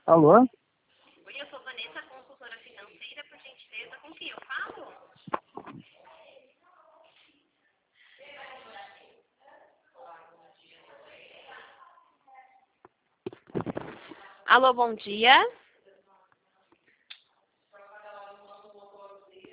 Alô? Oi, eu sou Vanessa, consultora financeira, por gentileza, com quem eu falo? Alô, bom dia.